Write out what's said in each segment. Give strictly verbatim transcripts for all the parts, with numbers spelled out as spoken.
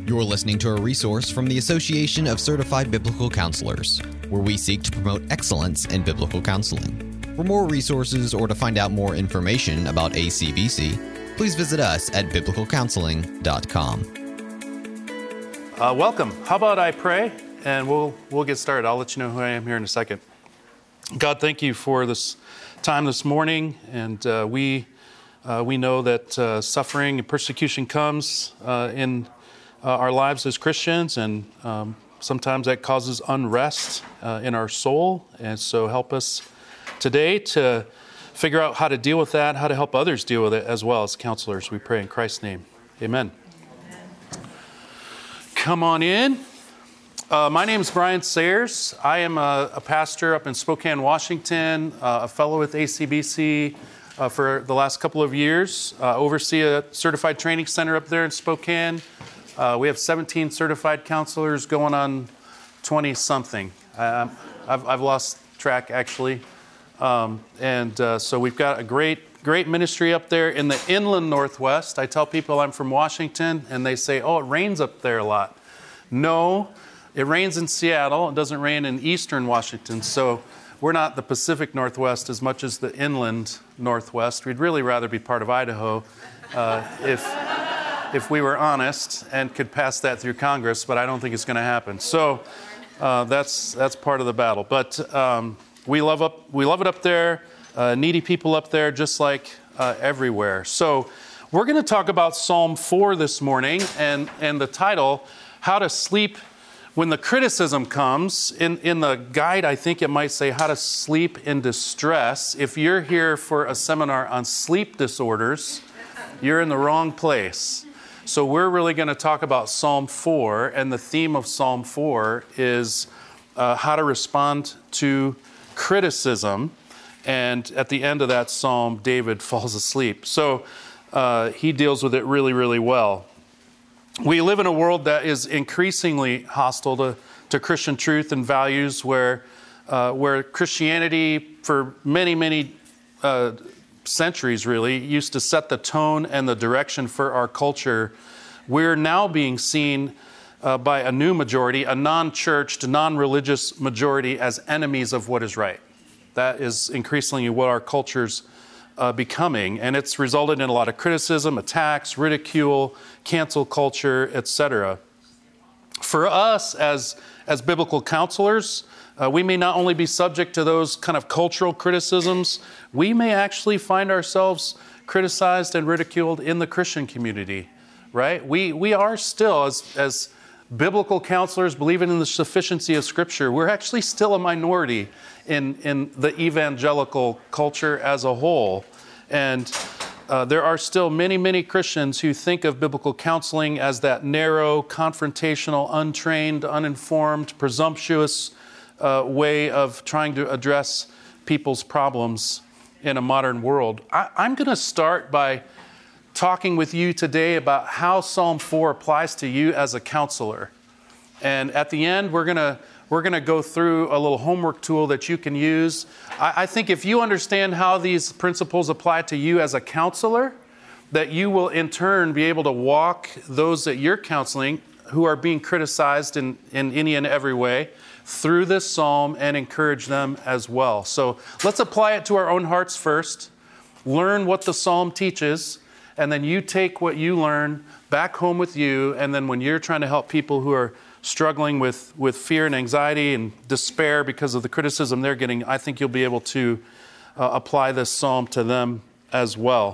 You're listening to a resource from the Association of Certified Biblical Counselors, where we seek to promote excellence in biblical counseling. For more resources or to find out more information about A C B C, please visit us at biblical counseling dot com. Uh, welcome. How about I pray, and we'll we'll get started. I'll let you know who I am here in a second. God, thank you for this time this morning, and uh, we uh, we know that uh, suffering and persecution comes uh, in uh, our lives as Christians, and um, sometimes that causes unrest uh, in our soul. And so, help us today to figure out how to deal with that, how to help others deal with it as well as counselors. We pray in Christ's name. Amen. Come on in. Uh, my name is Brian Sayers. I am a, a pastor up in Spokane, Washington, uh, a fellow with A C B C uh, for the last couple of years. Uh, oversee a certified training center up there in Spokane. Uh, we have seventeen certified counselors going on twenty-something. Uh, I've, I've lost track, actually. Um, and uh, so we've got a great, great ministry up there in the inland Northwest. I tell people I'm from Washington, and they say, oh, it rains up there a lot. No, it rains in Seattle. It doesn't rain in eastern Washington. So we're not the Pacific Northwest as much as the inland Northwest. We'd really rather be part of Idaho uh, if, if we were honest and could pass that through Congress, but I don't think it's going to happen. So uh, that's, that's part of the battle. But um, We love up. We love it up there. Uh, needy people up there, just like uh, everywhere. So, we're going to talk about Psalm four this morning, and and the title, "How to Sleep When the Criticism Comes." In in the guide, I think it might say "How to Sleep in Distress." If you're here for a seminar on sleep disorders, you're in the wrong place. So, we're really going to talk about Psalm four, and the theme of Psalm four is uh, how to respond to criticism, and at the end of that psalm, David falls asleep. So uh, he deals with it really, really well. We live in a world that is increasingly hostile to, to Christian truth and values, where uh, where Christianity, for many, many uh, centuries, really, used to set the tone and the direction for our culture. We're now being seen Uh, by a new majority, a non-churched, non-religious majority, as enemies of what is right. That is increasingly what our culture's uh, becoming, and it's resulted in a lot of criticism, attacks, ridicule, cancel culture, et cetera. For us as, as biblical counselors, uh, we may not only be subject to those kind of cultural criticisms, we may actually find ourselves criticized and ridiculed in the Christian community, right? We, we are still, as, as biblical counselors believing in the sufficiency of Scripture, we're actually still a minority in, in the evangelical culture as a whole. And uh, there are still many, many Christians who think of biblical counseling as that narrow, confrontational, untrained, uninformed, presumptuous uh, way of trying to address people's problems in a modern world. I, I'm going to start by talking with you today about how Psalm four applies to you as a counselor. And at the end, we're gonna we're gonna go through a little homework tool that you can use. I, I think if you understand how these principles apply to you as a counselor, that you will in turn be able to walk those that you're counseling who are being criticized in, in any and every way through this psalm and encourage them as well. So let's apply it to our own hearts first, learn what the psalm teaches, and then you take what you learn back home with you, and then when you're trying to help people who are struggling with, with fear and anxiety and despair because of the criticism they're getting, I think you'll be able to uh, apply this psalm to them as well.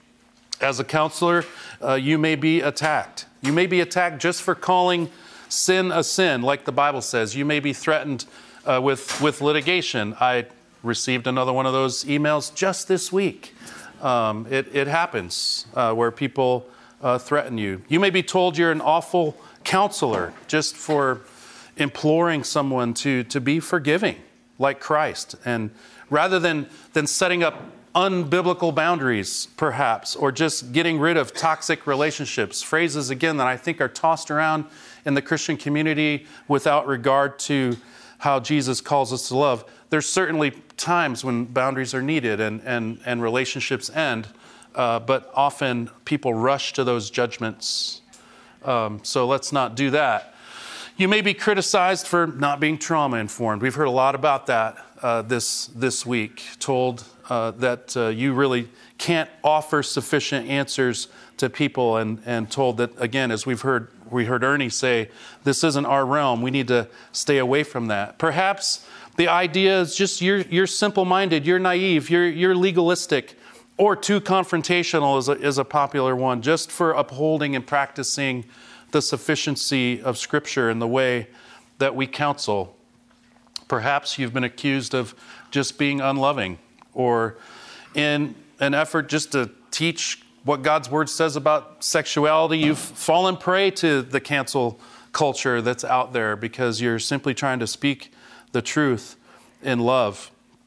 As a counselor, uh, you may be attacked. You may be attacked just for calling sin a sin, like the Bible says. You may be threatened uh, with, with litigation. I received another one of those emails just this week. Um, it, it happens uh, where people uh, threaten you. You may be told you're an awful counselor just for imploring someone to, to be forgiving, like Christ. And rather than, than setting up unbiblical boundaries, perhaps, or just getting rid of toxic relationships, phrases, again, that I think are tossed around in the Christian community without regard to how Jesus calls us to love. There's certainly times when boundaries are needed and, and, and relationships end, uh, but often people rush to those judgments Um, so let's not do that. You may be criticized for not being trauma-informed. We've heard a lot about that uh, this this week, told uh, that uh, you really can't offer sufficient answers to people, and, and told that, again, as we've heard, we heard Ernie say, this isn't our realm. We need to stay away from that. Perhaps the idea is just you're, you're simple-minded, you're naive, you're, you're legalistic, or too confrontational is a, is a popular one, just for upholding and practicing the sufficiency of Scripture in the way that we counsel. Perhaps you've been accused of just being unloving, or in an effort just to teach what God's Word says about sexuality, you've fallen prey to the cancel culture that's out there because you're simply trying to speak the truth in love.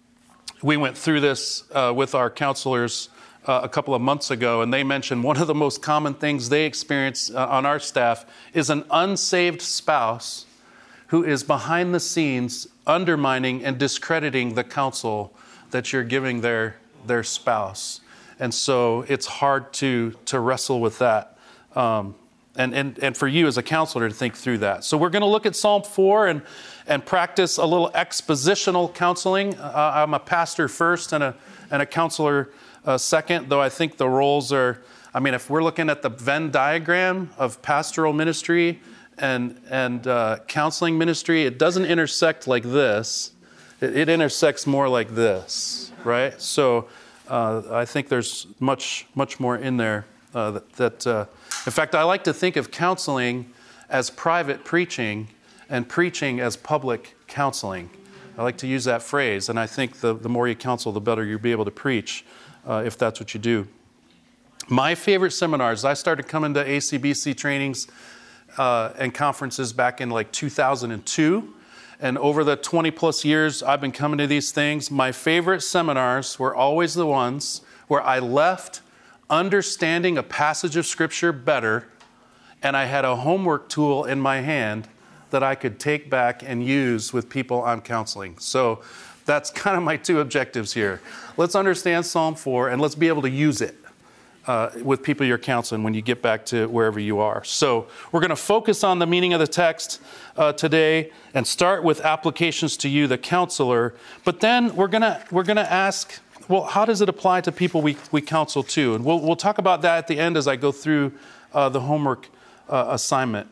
We went through this uh, with our counselors uh, a couple of months ago, and they mentioned one of the most common things they experience uh, on our staff is an unsaved spouse who is behind the scenes undermining and discrediting the counsel that you're giving their, their spouse. And so it's hard to, to wrestle with that. Um, and, and, and for you as a counselor to think through that. So we're going to look at Psalm four and, and practice a little expositional counseling. Uh, I'm a pastor first and a, and a counselor uh, second, though I think the roles are, I mean, if we're looking at the Venn diagram of pastoral ministry and, and uh, counseling ministry, it doesn't intersect like this. It, it intersects more like this, right? So Uh, I think there's much, much more in there uh, that, that uh, in fact, I like to think of counseling as private preaching and preaching as public counseling. I like to use that phrase, and I think the, the more you counsel, the better you'll be able to preach uh, if that's what you do. My favorite seminars, I started coming to A C B C trainings uh, and conferences back in like two thousand two. And over the twenty plus years I've been coming to these things, my favorite seminars were always the ones where I left understanding a passage of Scripture better, and I had a homework tool in my hand that I could take back and use with people I'm counseling. So that's kind of my two objectives here. Let's understand Psalm four, and let's be able to use it Uh, with people you're counseling when you get back to wherever you are. So we're going to focus on the meaning of the text uh, today and start with applications to you, the counselor. But then we're going to we're going to ask, well, how does it apply to people we, we counsel to? And we'll we'll talk about that at the end as I go through uh, the homework uh, assignment.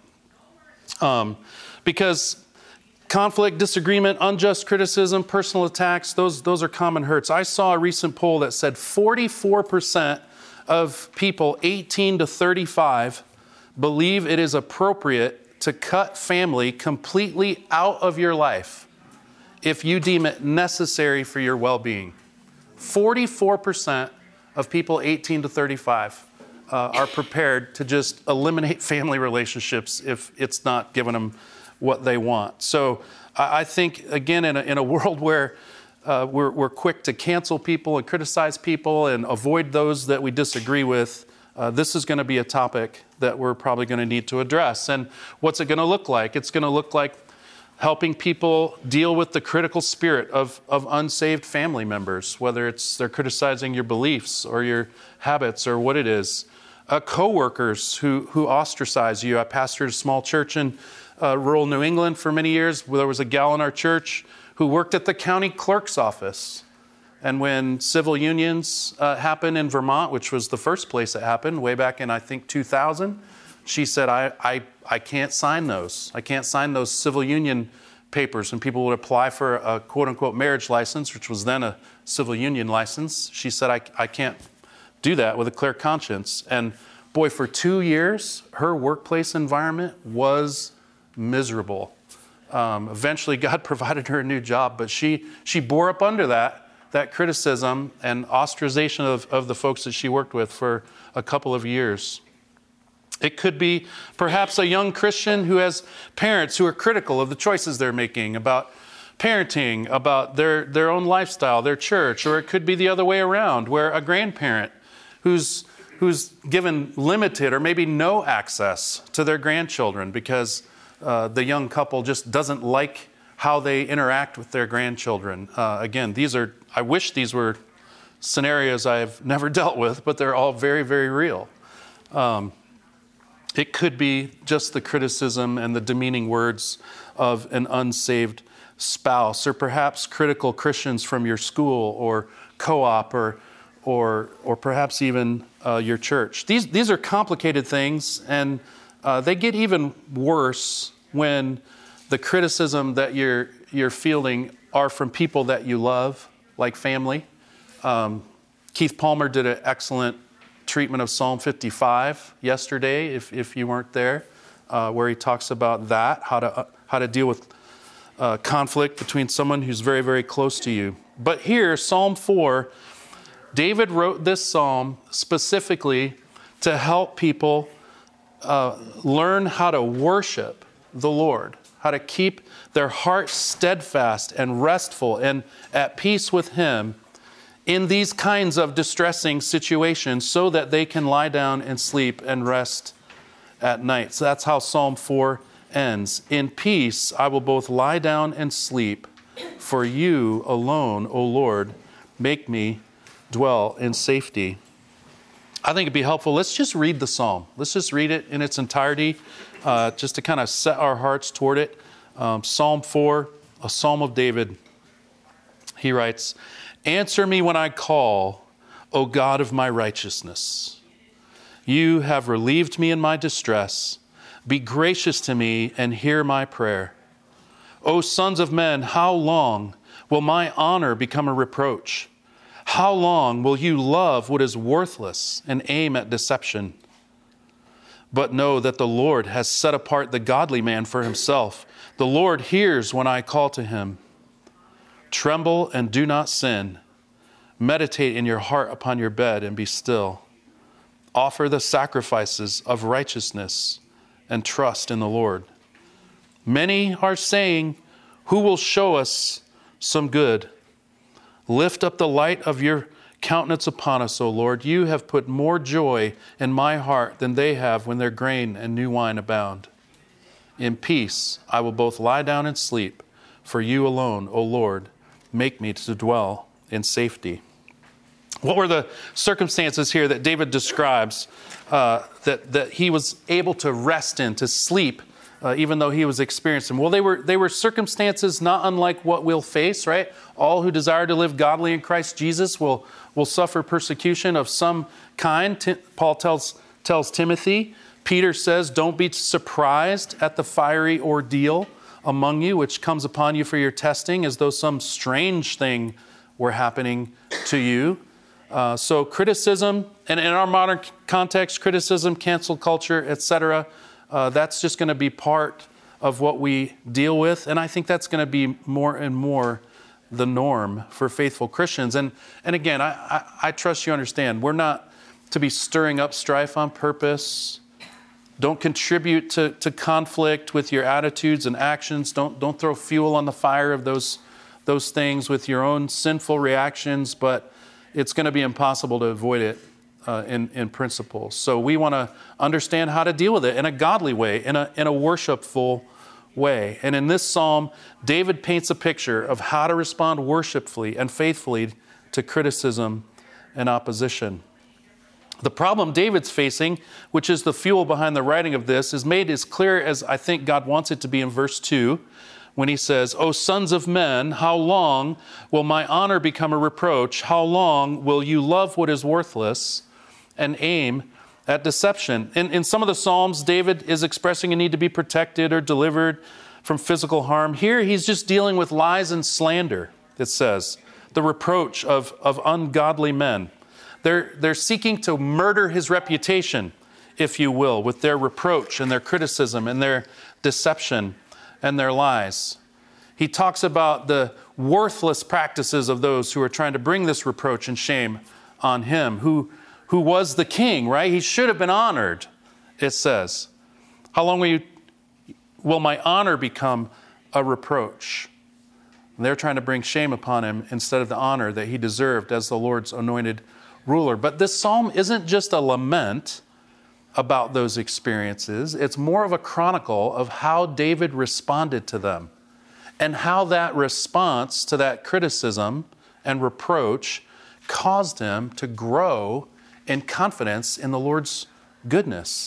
Um, because conflict, disagreement, unjust criticism, personal attacks, those those are common hurts. I saw a recent poll that said forty-four percent of people eighteen to thirty-five believe it is appropriate to cut family completely out of your life if you deem it necessary for your well-being. forty-four percent of people eighteen to thirty-five uh, are prepared to just eliminate family relationships if it's not giving them what they want. So I, I think, again, in a, in a world where Uh, we're, we're quick to cancel people and criticize people and avoid those that we disagree with, uh, this is going to be a topic that we're probably going to need to address. And what's it going to look like? It's going to look like helping people deal with the critical spirit of, of unsaved family members, whether it's they're criticizing your beliefs or your habits or what it is. Uh, co-workers who, who ostracize you. I pastored a small church in uh, rural New England for many years. There was a gal in our church who worked at the county clerk's office. And when civil unions uh, happened in Vermont, which was the first place it happened, way back in, I think, two thousand, she said, I, I, I can't sign those. I can't sign those civil union papers. And people would apply for a quote-unquote marriage license, which was then a civil union license. She said, I, I can't do that with a clear conscience. And boy, for two years, her workplace environment was miserable. Um, eventually, God provided her a new job, but she she bore up under that, that criticism and ostracization of, of the folks that she worked with for a couple of years. It could be perhaps a young Christian who has parents who are critical of the choices they're making about parenting, about their, their own lifestyle, their church, or it could be the other way around, where a grandparent who's who's given limited or maybe no access to their grandchildren because Uh, the young couple just doesn't like how they interact with their grandchildren. Uh, again, these are, I wish these were scenarios I've never dealt with, but they're all very, very real. Um, It could be just the criticism and the demeaning words of an unsaved spouse, or perhaps critical Christians from your school or co-op, or or or perhaps even uh, your church. These these are complicated things, and uh, they get even worse when the criticism that you're you're fielding are from people that you love, like family. Um, Keith Palmer did an excellent treatment of Psalm fifty-five yesterday, if if you weren't there, uh, where he talks about that, how to uh, how to deal with uh, conflict between someone who's very, very close to you. But here, Psalm four, David wrote this psalm specifically to help people uh, learn how to worship the Lord, how to keep their hearts steadfast and restful and at peace with Him in these kinds of distressing situations, so that they can lie down and sleep and rest at night. So that's how Psalm four ends. In peace I will both lie down and sleep, for you alone, O Lord, make me dwell in safety. I think it'd be helpful. Let's just read the psalm. Let's just read it in its entirety, uh, just to kind of set our hearts toward it. Um, Psalm four, a psalm of David. He writes, "Answer me when I call, O God of my righteousness. You have relieved me in my distress. Be gracious to me and hear my prayer. O sons of men, how long will my honor become a reproach? How long will you love what is worthless and aim at deception? But know that the Lord has set apart the godly man for Himself. The Lord hears when I call to Him. Tremble and do not sin. Meditate in your heart upon your bed and be still. Offer the sacrifices of righteousness and trust in the Lord. Many are saying, who will show us some good? Lift up the light of your countenance upon us, O Lord. You have put more joy in my heart than they have when their grain and new wine abound. In peace I will both lie down and sleep, for you alone, O Lord, make me to dwell in safety." What were the circumstances here that David describes uh, that, that he was able to rest in, to sleep, uh, even though he was experiencing? Well, they were they were circumstances not unlike what we'll face, right? All who desire to live godly in Christ Jesus will, will suffer persecution of some kind. Tim, Paul tells, tells Timothy. Peter says, don't be surprised at the fiery ordeal among you, which comes upon you for your testing, as though some strange thing were happening to you. Uh, so criticism, and in our modern context, criticism, cancel culture, et cetera, uh, that's just going to be part of what we deal with. And I think that's going to be more and more the norm for faithful Christians. And and again, I, I, I trust you understand, we're not to be stirring up strife on purpose. Don't contribute to, to conflict with your attitudes and actions. Don't don't throw fuel on the fire of those, those things with your own sinful reactions, but it's going to be impossible to avoid it uh, in, in principle. So we want to understand how to deal with it in a godly way, in a, in a worshipful way. And in this psalm, David paints a picture of how to respond worshipfully and faithfully to criticism and opposition. The problem David's facing, which is the fuel behind the writing of this, is made as clear as I think God wants it to be in verse two, when he says, O sons of men, how long will my honor become a reproach? How long will you love what is worthless and aim at deception? In, in some of the Psalms, David is expressing a need to be protected or delivered from physical harm. Here, he's just dealing with lies and slander, it says, the reproach of, of ungodly men. They're, they're seeking to murder his reputation, if you will, with their reproach and their criticism and their deception and their lies. He talks about the worthless practices of those who are trying to bring this reproach and shame on him, who, who was the king, right? He should have been honored, it says. How long will, you, will my honor become a reproach? And they're trying to bring shame upon him instead of the honor that he deserved as the Lord's anointed ruler. But this psalm isn't just a lament about those experiences. It's more of a chronicle of how David responded to them and how that response to that criticism and reproach caused him to grow in confidence in the Lord's goodness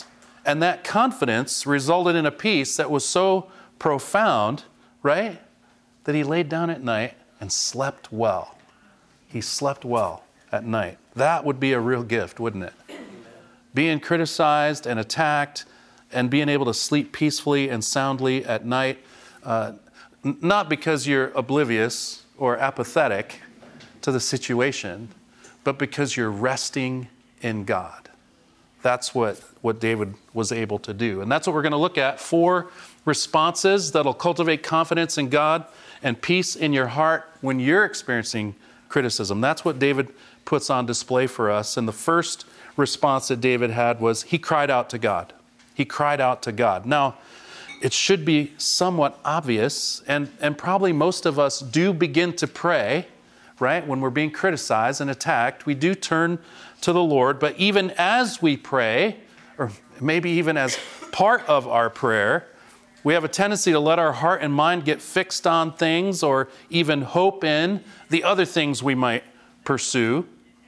And that confidence resulted in a peace that was so profound, right, that he laid down at night and slept well. He slept well at night. That would be a real gift, wouldn't it? Being criticized and attacked and being able to sleep peacefully and soundly at night, uh, n- not because you're oblivious or apathetic to the situation, but because you're resting in God. That's what, what David was able to do. And that's what we're going to look at. Four responses that'll cultivate confidence in God and peace in your heart when you're experiencing criticism. That's what David puts on display for us. And the first response that David had was he cried out to God. He cried out to God. Now, it should be somewhat obvious, and, and probably most of us do begin to pray, right? When we're being criticized and attacked, we do turn to the Lord. But even as we pray, or maybe even as part of our prayer, we have a tendency to let our heart and mind get fixed on things or even hope in the other things we might pursue.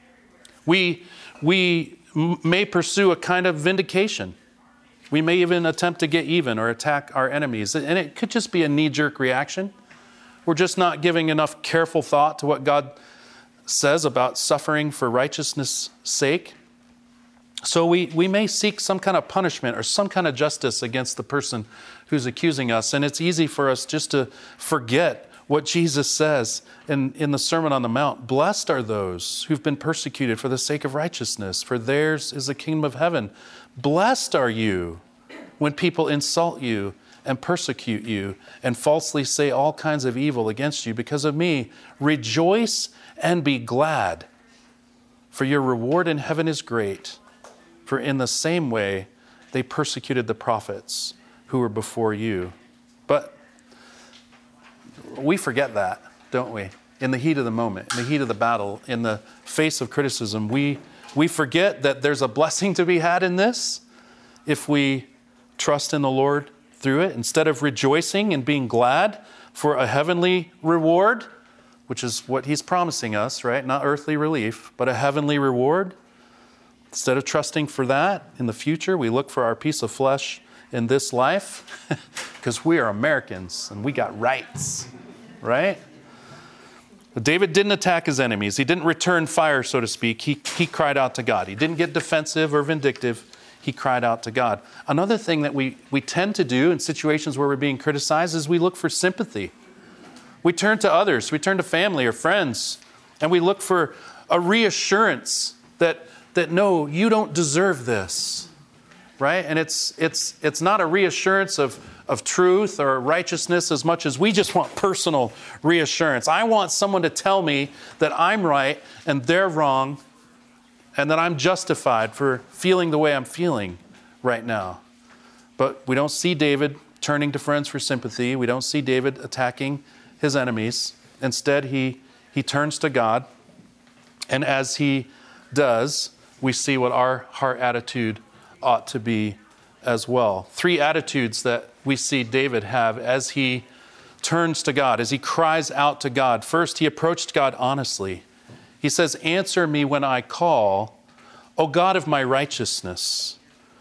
We, we m- may pursue a kind of vindication. We may even attempt to get even or attack our enemies. And it could just be a knee-jerk reaction. We're just not giving enough careful thought to what God says about suffering for righteousness' sake. So we, we may seek some kind of punishment or some kind of justice against the person who's accusing us. And it's easy for us just to forget what Jesus says in, in the Sermon on the Mount. Blessed are those who've been persecuted for the sake of righteousness, for theirs is the kingdom of heaven. Blessed are you when people insult you and persecute you and falsely say all kinds of evil against you because of me. Rejoice and be glad, for your reward in heaven is great. For in the same way they persecuted the prophets who were before you. But we forget that, don't we? In the heat of the moment, in the heat of the battle, in the face of criticism, we, we forget that there's a blessing to be had in this if we trust in the Lord through it. Instead of rejoicing and being glad for a heavenly reward, which is what he's promising us, right? Not earthly relief, but a heavenly reward. Instead of trusting for that in the future, we look for our piece of flesh in this life because we are Americans and we got rights, right? But David didn't attack his enemies. He didn't return fire, so to speak. He, he cried out to God. He didn't get defensive or vindictive. He cried out to God. Another thing that we, we tend to do in situations where we're being criticized is we look for sympathy. We turn to others. We turn to family or friends, and we look for a reassurance that that no, you don't deserve this, right? And it's it's it's not a reassurance of, of truth or righteousness as much as we just want personal reassurance. I want someone to tell me that I'm right and they're wrong and that I'm justified for feeling the way I'm feeling right now. But we don't see David turning to friends for sympathy. We don't see David attacking his enemies. Instead, he he turns to God, and as he does, we see what our heart attitude ought to be as well. Three attitudes that we see David have as he turns to God, as he cries out to God. First, he approached God honestly. He says, "Answer me when I call, O God of my righteousness."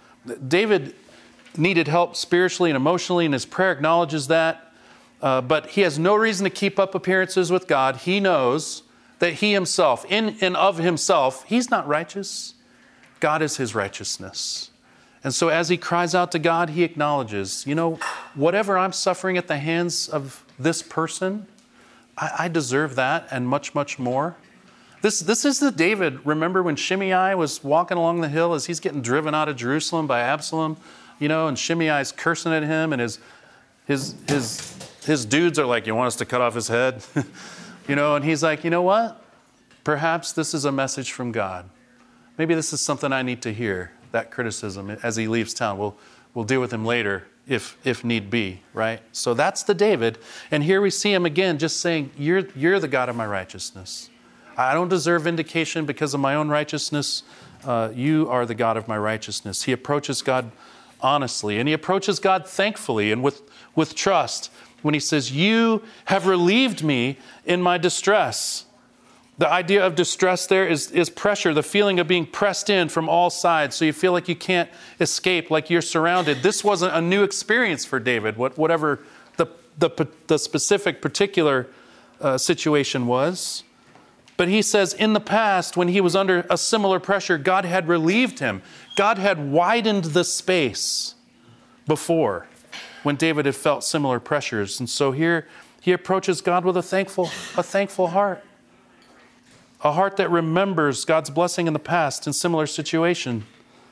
David needed help spiritually and emotionally, and his prayer acknowledges that. Uh, but he has no reason to keep up appearances with God. He knows that he himself, in and of himself, he's not righteous. God is his righteousness. And so as he cries out to God, he acknowledges, you know, whatever I'm suffering at the hands of this person, I, I deserve that and much, much more. This, this is the David, remember when Shimei was walking along the hill as he's getting driven out of Jerusalem by Absalom, you know, and Shimei's cursing at him, and his, his, his, his dudes are like, you want us to cut off his head? You know, and he's like, you know what? Perhaps this is a message from God. Maybe this is something I need to hear, that criticism, as he leaves town. We'll, we'll deal with him later if, if need be, right? So that's the David. And here we see him again just saying, you're, you're the God of my righteousness. I don't deserve vindication because of my own righteousness. Uh, you are the God of my righteousness. He approaches God honestly, and he approaches God thankfully and with, with trust when he says, you have relieved me in my distress. The idea of distress there is, is pressure, the feeling of being pressed in from all sides, so you feel like you can't escape, like you're surrounded. This wasn't a new experience for David, what, whatever the, the, the specific particular uh, situation was. But he says in the past, when he was under a similar pressure, God had relieved him. God had widened the space before when David had felt similar pressures. And so here he approaches God with a thankful, a thankful heart. A heart that remembers God's blessing in the past in similar situation.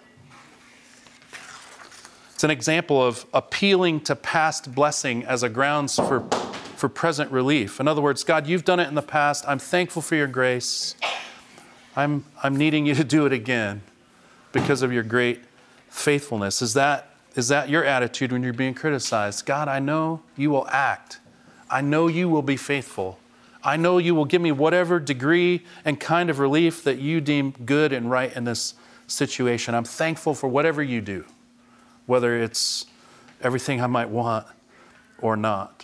It's an example of appealing to past blessing as a grounds for, for present relief. In other words, God, you've done it in the past. I'm thankful for your grace. I'm, I'm needing you to do it again because of your great faithfulness. Is that, is that your attitude when you're being criticized? God, I know you will act. I know you will be faithful. I know you will give me whatever degree and kind of relief that you deem good and right in this situation. I'm thankful for whatever you do, whether it's everything I might want or not.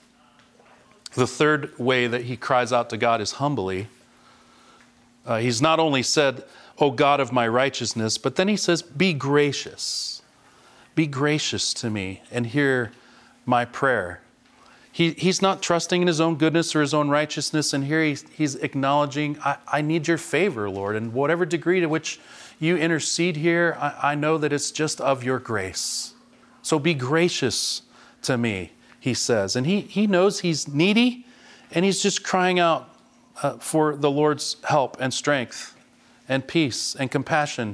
The third way that he cries out to God is humbly. Uh, he's not only said, "O God of my righteousness," but then he says, "Be gracious. Be gracious to me and hear my prayer." He, he's not trusting in his own goodness or his own righteousness. And here he's, he's acknowledging, I, I need your favor, Lord. And whatever degree to which you intercede here, I, I know that it's just of your grace. So be gracious to me, he says. And he, he knows he's needy, and he's just crying out uh, for the Lord's help and strength and peace and compassion,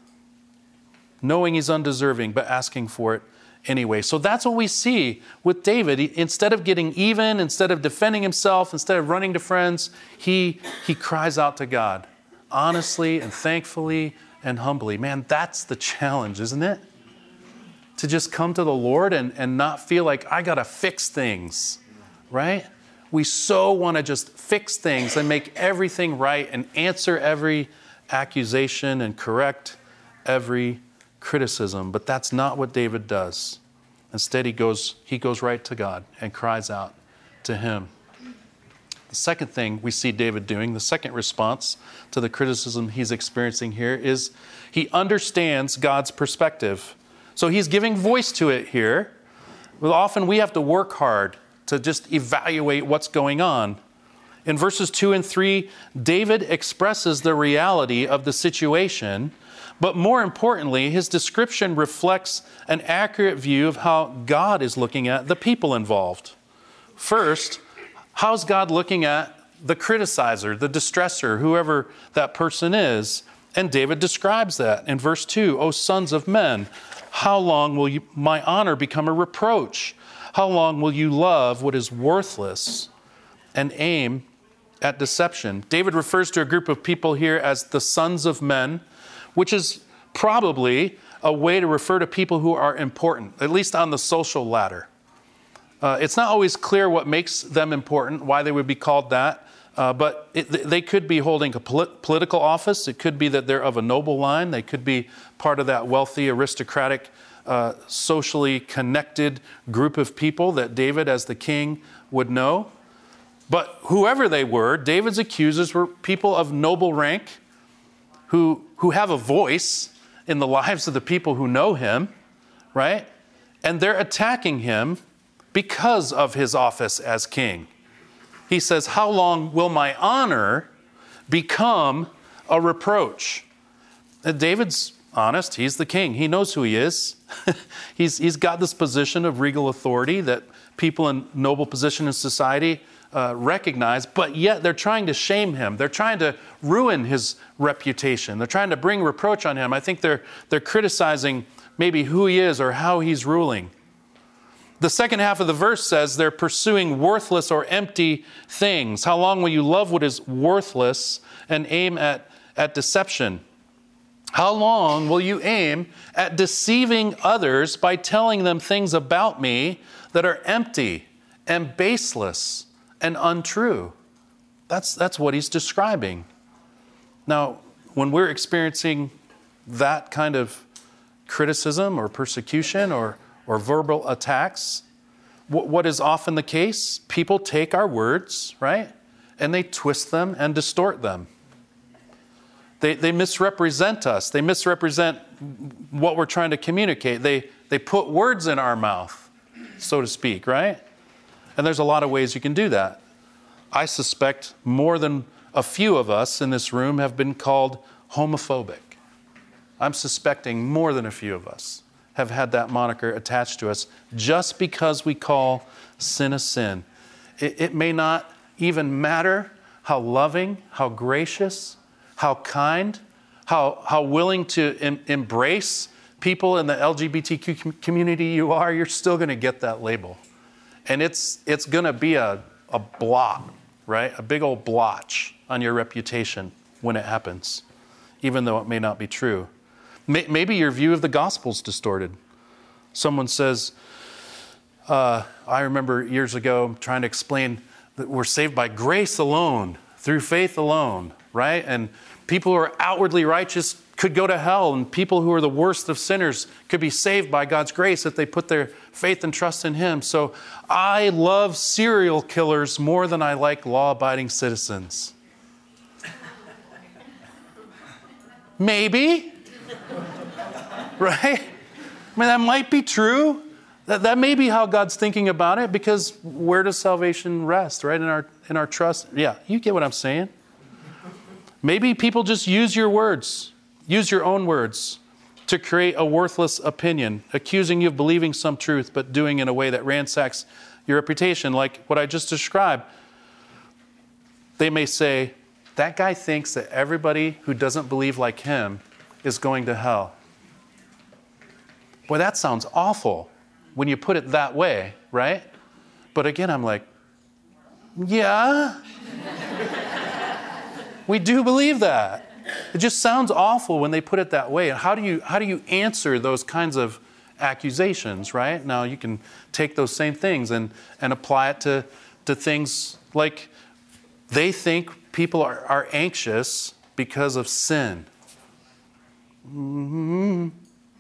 knowing he's undeserving, but asking for it anyway. So that's what we see with David. He, instead of getting even, instead of defending himself, instead of running to friends, he, he cries out to God honestly and thankfully and humbly. Man, that's the challenge, isn't it? To just come to the Lord and, and not feel like I got to fix things, right? We so want to just fix things and make everything right and answer every accusation and correct every criticism, but that's not what David does. Instead, he goes, he goes right to God and cries out to him. The second thing we see David doing, the second response to the criticism he's experiencing here, is he understands God's perspective. So he's giving voice to it here. Well, often we have to work hard to just evaluate what's going on. In verses two and three, David expresses the reality of the situation. But more importantly, his description reflects an accurate view of how God is looking at the people involved. First, how's God looking at the criticizer, the distressor, whoever that person is? And David describes that in verse two. "O sons of men, how long will you, my honor become a reproach? How long will you love what is worthless and aim at deception?" David refers to a group of people here as the sons of men, which is probably a way to refer to people who are important, at least on the social ladder. Uh, it's not always clear what makes them important, why they would be called that, uh, but it, they could be holding a polit- political office. It could be that they're of a noble line. They could be part of that wealthy, aristocratic, uh, socially connected group of people that David, as the king, would know. But whoever they were, David's accusers were people of noble rank, who who have a voice in the lives of the people who know him, right? And they're attacking him because of his office as king. He says, "How long will my honor become a reproach?" And David's honest. He's the king. He knows who he is. he's, he's got this position of regal authority that people in noble position in society Uh, recognize, but yet they're trying to shame him. They're trying to ruin his reputation. They're trying to bring reproach on him. I think they're they're criticizing maybe who he is or how he's ruling. The second half of the verse says they're pursuing worthless or empty things. How long will you love what is worthless and aim at, at deception? How long will you aim at deceiving others by telling them things about me that are empty and baseless and untrue? That's, that's what he's describing. Now, when we're experiencing that kind of criticism or persecution or, or verbal attacks, what, what is often the case? People take our words, right? and they twist them and distort them. They, they misrepresent us. They misrepresent what we're trying to communicate. They, they put words in our mouth, so to speak, right? And there's a lot of ways you can do that. I suspect more than a few of us in this room have been called homophobic. I'm suspecting more than a few of us have had that moniker attached to us just because we call sin a sin. It, it may not even matter how loving, how gracious, how kind, how, how willing to em- embrace people in the L G B T Q community you are, you're still going to get that label. And it's, it's going to be a, a blot, right? A big old blotch on your reputation when it happens, even though it may not be true. Maybe your view of the gospel is distorted. Someone says, uh, I remember years ago trying to explain that we're saved by grace alone, through faith alone, right? And people who are outwardly righteous could go to hell, and people who are the worst of sinners could be saved by God's grace if they put their faith and trust in Him. So I love serial killers more than I like law-abiding citizens. Maybe. Right? I mean, that might be true. That, that may be how God's thinking about it, because where does salvation rest, right? In our, in our trust. Yeah, you get what I'm saying. Maybe people just use your words, use your own words to create a worthless opinion, accusing you of believing some truth, but doing it in a way that ransacks your reputation, like what I just described. They may say, that guy thinks that everybody who doesn't believe like him is going to hell. Boy, that sounds awful when you put it that way, right? But again, I'm like, yeah, we do believe that. It just sounds awful when they put it that way. And how do you how do you answer those kinds of accusations, right? Now you can take those same things and, and apply it to, to things like they think people are, are anxious because of sin. Mm-hmm.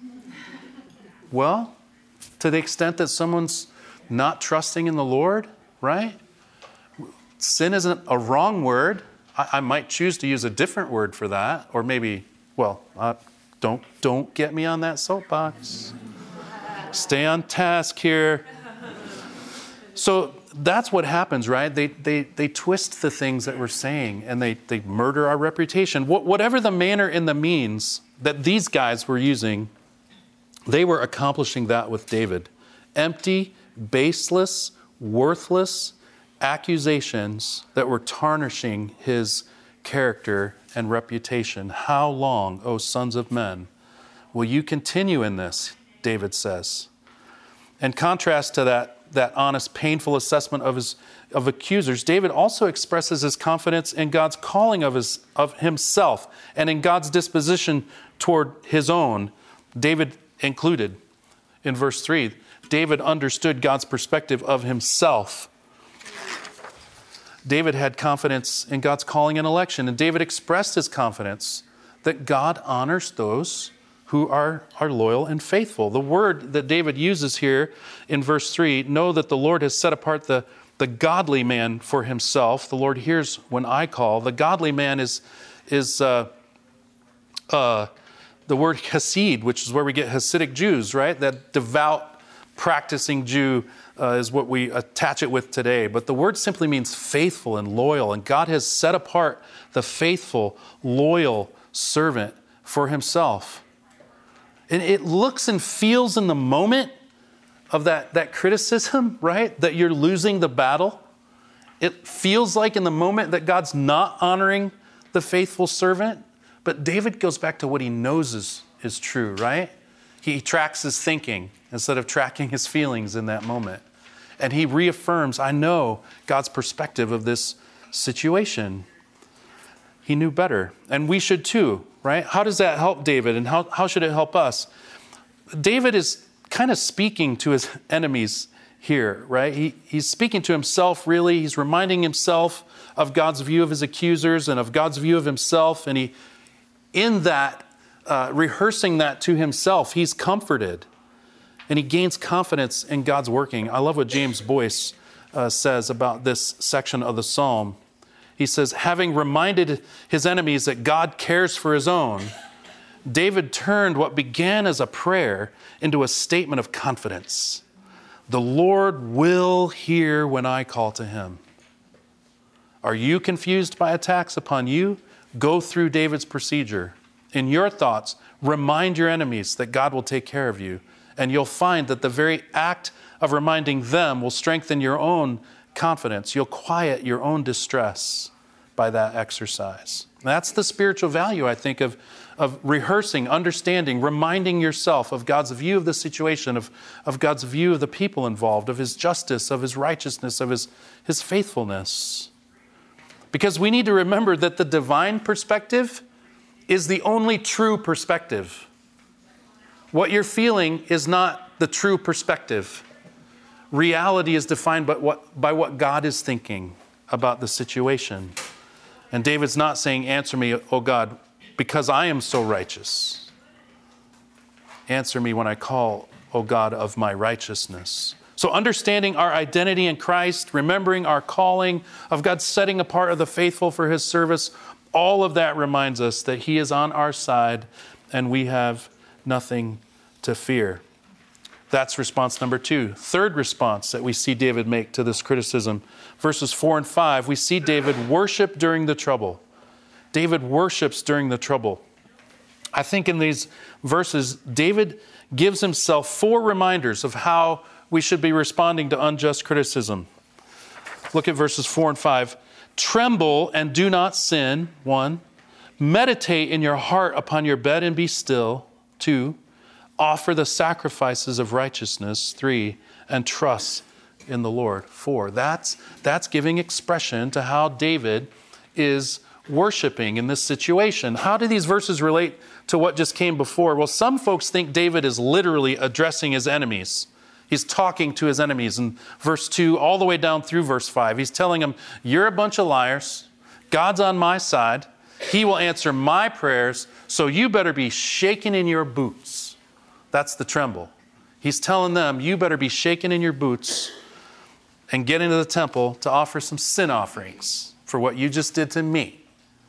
Well, to the extent that someone's not trusting in the Lord, right? Sin isn't a wrong word. I, I might choose to use a different word for that, or maybe, well, uh, don't don't get me on that soapbox. Stay on task here. So that's what happens, right? They they they twist the things that we're saying, and they they murder our reputation. What, whatever the manner and the means that these guys were using, they were accomplishing that with David. Empty, baseless, worthless accusations that were tarnishing his character and reputation. How long, O sons of men, will you continue in this? David says. In contrast to that, that honest, painful assessment of his of accusers, David also expresses his confidence in God's calling of his of himself and in God's disposition toward his own. David included in verse three, David understood God's perspective of himself. David had confidence in God's calling and election, and David expressed his confidence that God honors those who are, are loyal and faithful. The word that David uses here in verse three, know that the Lord has set apart the, the godly man for himself. The Lord hears when I call. The godly man is, is uh, uh, the word Hasid, which is where we get Hasidic Jews, right? That devout, practicing Jew uh, is what we attach it with today. But the word simply means faithful and loyal. And God has set apart the faithful, loyal servant for himself. And it looks and feels in the moment of that, that criticism, right? That you're losing the battle. It feels like in the moment that God's not honoring the faithful servant. But David goes back to what he knows is, is true, right? He tracks his thinking instead of tracking his feelings in that moment. And he reaffirms, I know God's perspective of this situation. He knew better. And we should too, right? How does that help David, and how, how should it help us? David is kind of speaking to his enemies here, right? He, he's speaking to himself, really. He's reminding himself of God's view of his accusers and of God's view of himself. And he, in that, uh, rehearsing that to himself, he's comforted. And he gains confidence in God's working. I love what James Boyce uh, says about this section of the psalm. He says, having reminded his enemies that God cares for his own, David turned what began as a prayer into a statement of confidence. The Lord will hear when I call to him. Are you confused by attacks upon you? Go through David's procedure. In your thoughts, remind your enemies that God will take care of you. And you'll find that the very act of reminding them will strengthen your own confidence. You'll quiet your own distress by that exercise. That's the spiritual value, I think, of, of rehearsing, understanding, reminding yourself of God's view of the situation, of, of God's view of the people involved, of his justice, of his righteousness, of his, his faithfulness. Because we need to remember that the divine perspective is the only true perspective. What you're feeling is not the true perspective. Reality is defined by what, by what God is thinking about the situation. And David's not saying, answer me, oh God, because I am so righteous. Answer me when I call, oh God, of my righteousness. So understanding our identity in Christ, remembering our calling, of God setting apart of the faithful for his service, all of that reminds us that he is on our side and we have nothing to fear. That's response number two. Third response that we see David make to this criticism, verses four and five, we see David worship during the trouble. David worships during the trouble. I think in these verses, David gives himself four reminders of how we should be responding to unjust criticism. Look at verses four and five. Tremble and do not sin, one. Meditate in your heart upon your bed and be still, two. Offer the sacrifices of righteousness, three, and trust in the Lord, four. That's, that's giving expression to how David is worshiping in this situation. How do these verses relate to what just came before? Well, some folks think David is literally addressing his enemies. He's talking to his enemies in verse two all the way down through verse five. He's telling them, you're a bunch of liars. God's on my side. He will answer my prayers, so you better be shaking in your boots. That's the tremble. He's telling them, you better be shaking in your boots and get into the temple to offer some sin offerings for what you just did to me.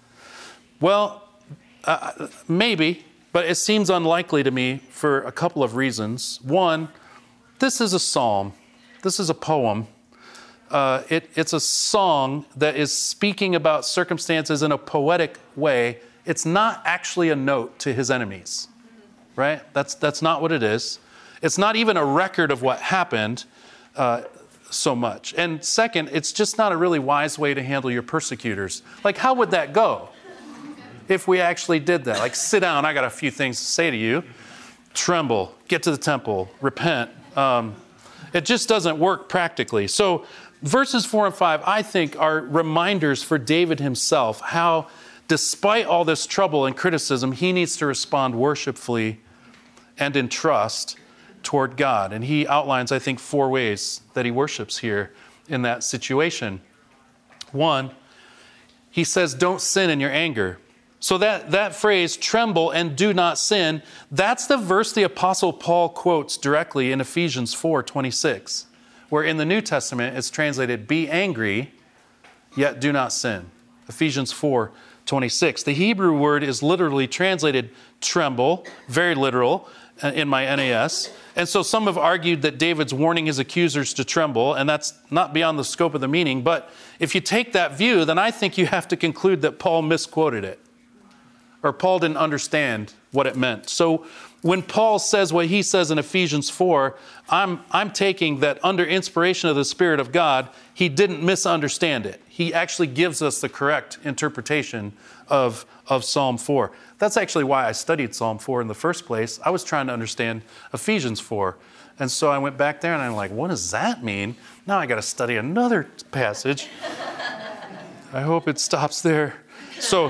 Well, uh, maybe, but it seems unlikely to me for a couple of reasons. One, this is a psalm. This is a poem. Uh, it, it's a song that is speaking about circumstances in a poetic way. It's not actually a note to his enemies. Right? That's that's not what it is. It's not even a record of what happened uh, so much. And second, it's just not a really wise way to handle your persecutors. Like, how would that go if we actually did that? Like, sit down, I got a few things to say to you. Tremble, get to the temple, repent. Um, it just doesn't work practically. So verses four and five, I think, are reminders for David himself how, despite all this trouble and criticism, he needs to respond worshipfully and in trust toward God. And he outlines, I think, four ways that he worships here in that situation. One, he says, don't sin in your anger. So that, that phrase, tremble and do not sin, that's the verse the Apostle Paul quotes directly in Ephesians four twenty-six, where in the New Testament it's translated, be angry, yet do not sin. Ephesians four twenty-six. The Hebrew word is literally translated tremble, very literal, in my N A S. And so some have argued that David's warning his accusers to tremble, and that's not beyond the scope of the meaning. But if you take that view, then I think you have to conclude that Paul misquoted it, or Paul didn't understand what it meant. So when Paul says what he says in Ephesians four, I'm, I'm taking that under inspiration of the Spirit of God, he didn't misunderstand it. He actually gives us the correct interpretation of, of Psalm four. That's actually why I studied Psalm four in the first place. I was trying to understand Ephesians four. And so I went back there and I'm like, what does that mean? Now I got to study another passage. I hope it stops there. So,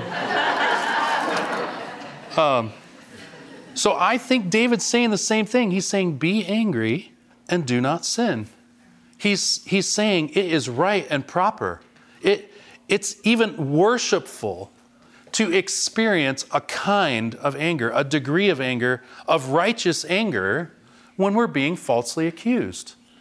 um, so I think David's saying the same thing. He's saying, be angry and do not sin. He's, he's saying it is right and proper. It, it's even worshipful to experience a kind of anger, a degree of anger, of righteous anger when we're being falsely accused.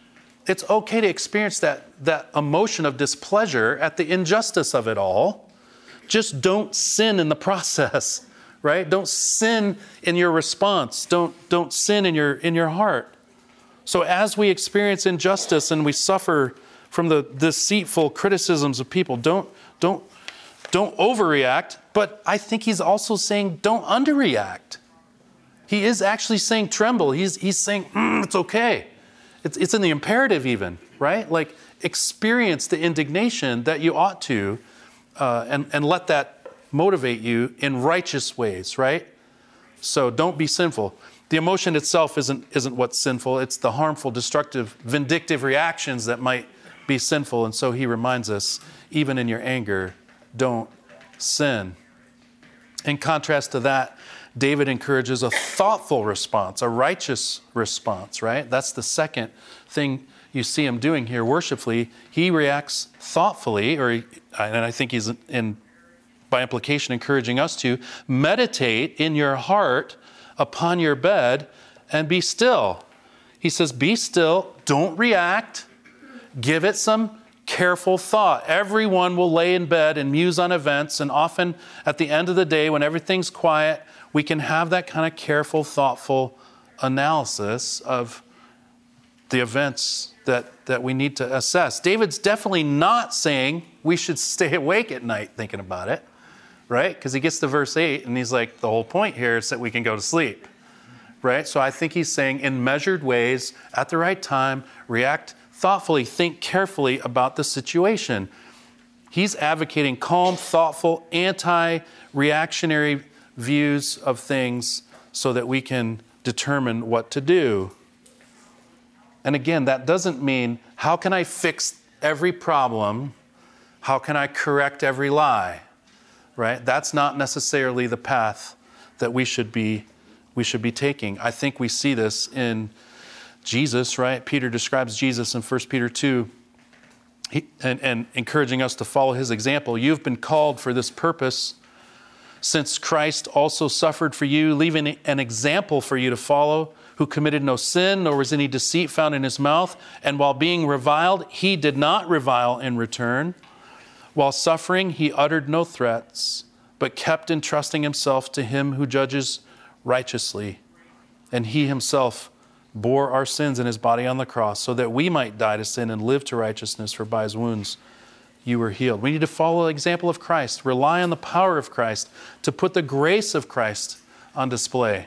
it's okay to experience that, that emotion of displeasure at the injustice of it all. Just don't sin in the process, right? Don't sin in your response. Don't, don't sin in your, in your heart. So as we experience injustice and we suffer from the deceitful criticisms of people, don't, don't, don't overreact. But I think he's also saying don't underreact. He is actually saying tremble. He's, he's saying mm, it's okay. It's, it's in the imperative even, right? Like experience the indignation that you ought to uh, and, and let that motivate you in righteous ways, right? So don't be sinful. The emotion itself isn't, isn't what's sinful. It's the harmful, destructive, vindictive reactions that might be sinful. And so he reminds us, even in your anger, don't sin. In contrast to that, David encourages a thoughtful response, a righteous response, right? That's the second thing you see him doing here worshipfully. He reacts thoughtfully, or he, and I think he's in, by implication, encouraging us to meditate in your heart upon your bed and be still. He says, be still, don't react, give it some careful thought. Everyone will lay in bed and muse on events, and often at the end of the day, when everything's quiet, we can have that kind of careful, thoughtful analysis of the events that, that we need to assess. David's definitely not saying we should stay awake at night thinking about it, right? Because he gets to verse eight and he's like, the whole point here is that we can go to sleep, right? So I think he's saying in measured ways, at the right time, react thoughtfully, think carefully about the situation. He's advocating calm, thoughtful, anti-reactionary views of things so that we can determine what to do. And again, that doesn't mean, how can I fix every problem? How can I correct every lie? Right? That's not necessarily the path that we should be we should be taking. I think we see this in Jesus, right? Peter describes Jesus in First Peter two he, and, and encouraging us to follow his example. You've been called for this purpose, since Christ also suffered for you, leaving an example for you to follow, who committed no sin, nor was any deceit found in his mouth. And while being reviled, he did not revile in return. While suffering, he uttered no threats, but kept entrusting himself to him who judges righteously. And he himself bore our sins in his body on the cross, so that we might die to sin and live to righteousness, for by his wounds you were healed. We need to follow the example of Christ, rely on the power of Christ, to put the grace of Christ on display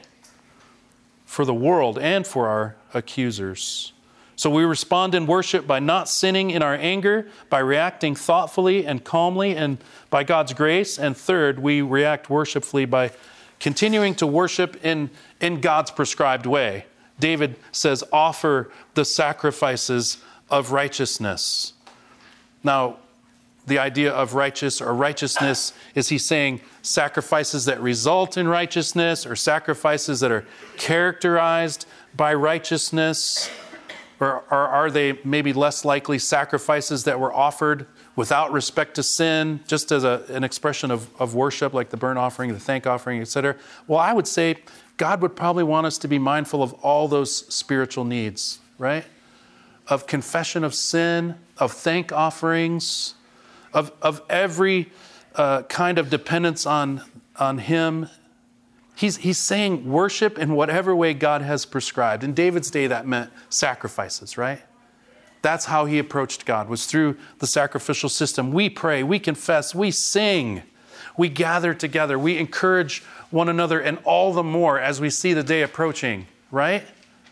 for the world and for our accusers. So we respond in worship by not sinning in our anger, by reacting thoughtfully and calmly, and by God's grace. And third, we react worshipfully by continuing to worship in, in God's prescribed way. David says, offer the sacrifices of righteousness. Now, the idea of righteous or righteousness, is he saying sacrifices that result in righteousness, or sacrifices that are characterized by righteousness? Or, or are they maybe less likely sacrifices that were offered without respect to sin, just as a, an expression of, of worship, like the burnt offering, the thank offering, et cetera? Well, I would say God would probably want us to be mindful of all those spiritual needs, right? Of confession of sin, of thank offerings, Of, of every uh, kind of dependence on, on him. He's, he's saying worship in whatever way God has prescribed. In David's day, that meant sacrifices, right? That's how he approached God, was through the sacrificial system. We pray, we confess, we sing, we gather together, we encourage one another, and all the more as we see the day approaching, right?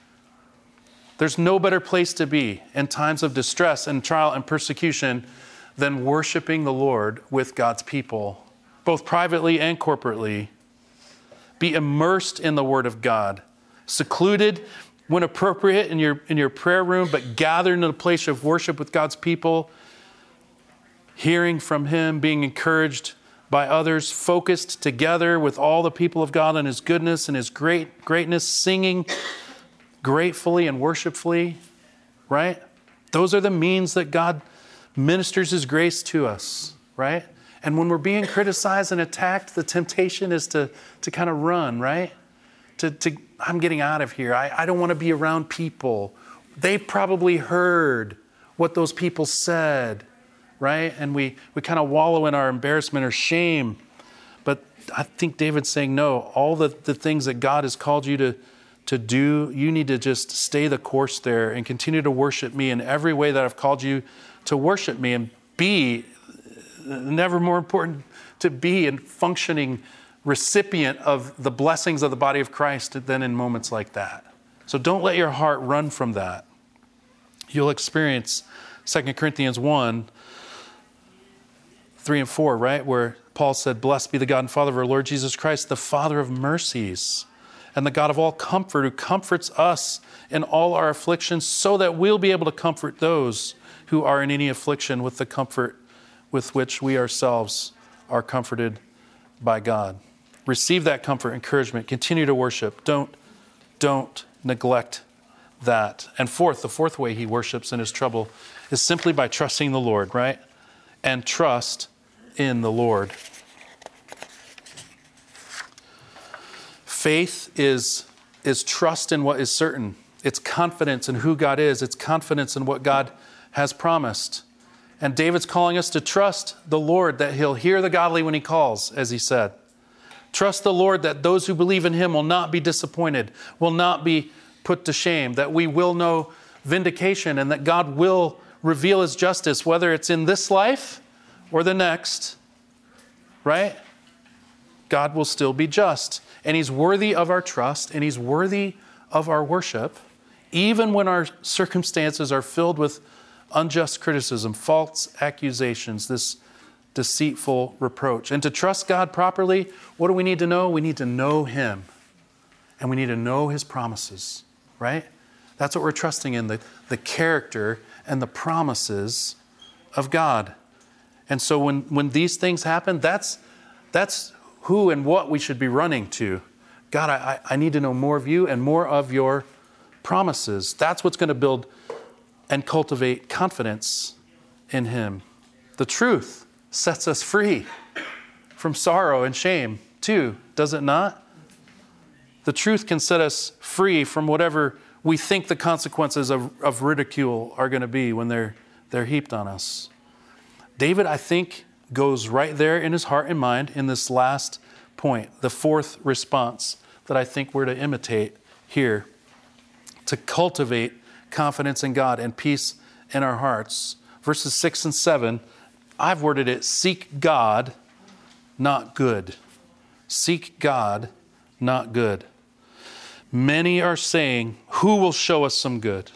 There's no better place to be in times of distress and trial and persecution than worshiping the Lord with God's people, both privately and corporately. Be immersed in the Word of God, secluded when appropriate in your, in your prayer room, but gathered in a place of worship with God's people, hearing from him, being encouraged by others, focused together with all the people of God on his goodness and his great greatness, singing gratefully and worshipfully, right? Those are the means that God ministers his grace to us, right? And when we're being criticized and attacked, the temptation is to, to kind of run, right? To, to I'm getting out of here. I, I don't want to be around people. They probably heard what those people said, right? And we, we kind of wallow in our embarrassment or shame. But I think David's saying, no, all the, the things that God has called you to, to do, you need to just stay the course there and continue to worship me in every way that I've called you to worship me, and be, never more important, to be a functioning recipient of the blessings of the body of Christ than in moments like that. So don't let your heart run from that. You'll experience Second Corinthians one, three and four, right? Where Paul said, blessed be the God and Father of our Lord Jesus Christ, the Father of mercies and the God of all comfort, who comforts us in all our afflictions, so that we'll be able to comfort those who are in any affliction with the comfort with which we ourselves are comforted by God. Receive that comfort, encouragement, continue to worship. Don't, don't neglect that. And fourth, the fourth way he worships in his trouble is simply by trusting the Lord, right? And trust in the Lord. Faith is, is trust in what is certain. It's confidence in who God is. It's confidence in what God has promised. And David's calling us to trust the Lord, that he'll hear the godly when he calls, as he said. Trust the Lord that those who believe in him will not be disappointed, will not be put to shame, that we will know vindication, and that God will reveal his justice, whether it's in this life or the next, right? God will still be just. And he's worthy of our trust, and he's worthy of our worship, even when our circumstances are filled with unjust criticism, false accusations, this deceitful reproach. And to trust God properly, what do we need to know? We need to know him, and we need to know his promises, right? That's what we're trusting in, the, the character and the promises of God. And so when, when these things happen, that's, that's who and what we should be running to. God, I, I need to know more of you and more of your promises. That's what's going to build and cultivate confidence in him. The truth sets us free from sorrow and shame too, does it not? The truth can set us free from whatever we think the consequences of, of ridicule are going to be when they're, they're heaped on us. David, I think, goes right there in his heart and mind in this last point, the fourth response that I think we're to imitate here, to cultivate confidence in God and peace in our hearts. Verses six and seven, I've worded it, seek God, not good. Seek God, not good. Many are saying, who will show us some good?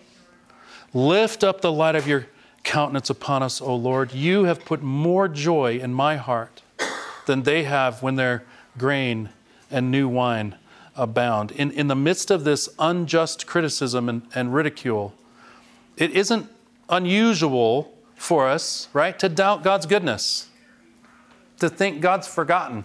Lift up the light of your countenance upon us, O Lord. You have put more joy in my heart than they have when their grain and new wine abound. In, in the midst of this unjust criticism and, and ridicule, it isn't unusual for us, right, to doubt God's goodness, to think God's forgotten.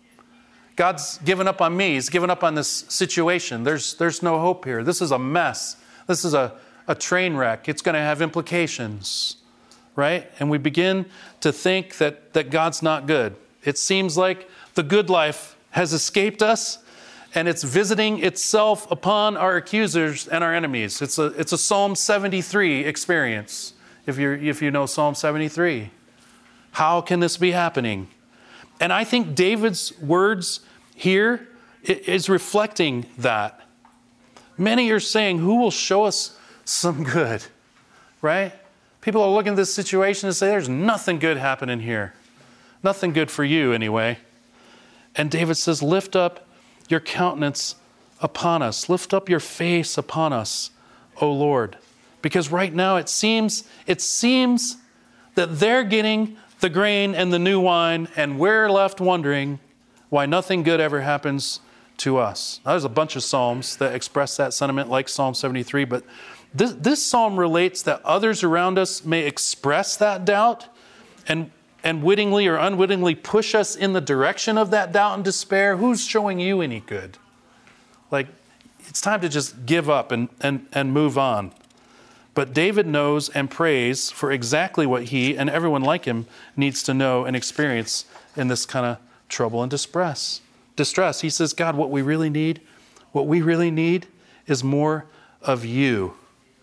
God's given up on me. He's given up on this situation. There's, there's no hope here. This is a mess. This is a, a train wreck. It's going to have implications, right? And we begin to think that, that God's not good. It seems like the good life has escaped us, and it's visiting itself upon our accusers and our enemies. It's a, it's a Psalm seventy-three experience, if you if you know Psalm seventy-three. How can this be happening? And I think David's words here is reflecting that. Many are saying, who will show us some good, right? People are looking at this situation and say, there's nothing good happening here. Nothing good for you anyway. And David says, lift up your countenance upon us. Lift up your face upon us, O Lord. Because right now it seems, it seems that they're getting the grain and the new wine, and we're left wondering why nothing good ever happens to us. Now, there's a bunch of psalms that express that sentiment, like Psalm seventy-three, but this, this psalm relates that others around us may express that doubt and and wittingly or unwittingly push us in the direction of that doubt and despair. Who's showing you any good? Like, it's time to just give up and, and, and move on. But David knows and prays for exactly what he and everyone like him needs to know and experience in this kind of trouble and distress. Distress. He says, God, what we really need, what we really need is more of you.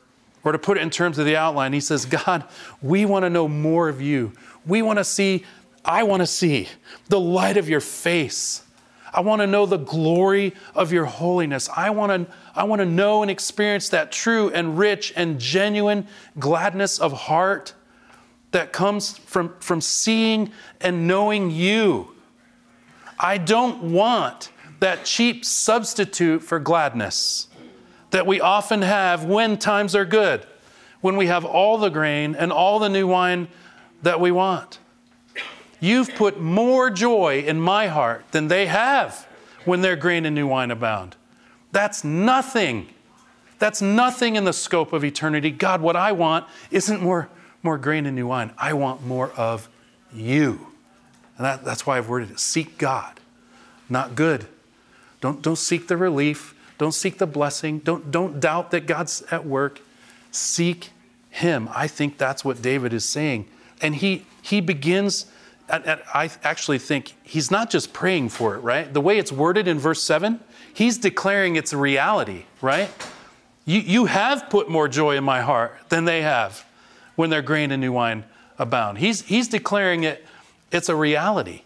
Or to put it in terms of the outline, he says, God, we want to know more of you. We want to see, I want to see the light of your face. I want to know the glory of your holiness. I want to, I want to know and experience that true and rich and genuine gladness of heart that comes from, from seeing and knowing you. I don't want that cheap substitute for gladness that we often have when times are good, when we have all the grain and all the new wine that we want. You've put more joy in my heart than they have when their grain and new wine abound. That's nothing. That's nothing in the scope of eternity. God, what I want isn't more, more grain and new wine. I want more of you. And that, that's why I've worded it. Seek God, not good. Don't, don't seek the relief. Don't seek the blessing. Don't, don't doubt that God's at work. Seek him. I think that's what David is saying. And he, he begins, I actually think he's not just praying for it, right? The way it's worded in verse seven, he's declaring it's a reality, right? You, you have put more joy in my heart than they have when their grain and new wine abound. He's, he's declaring it, it's a reality.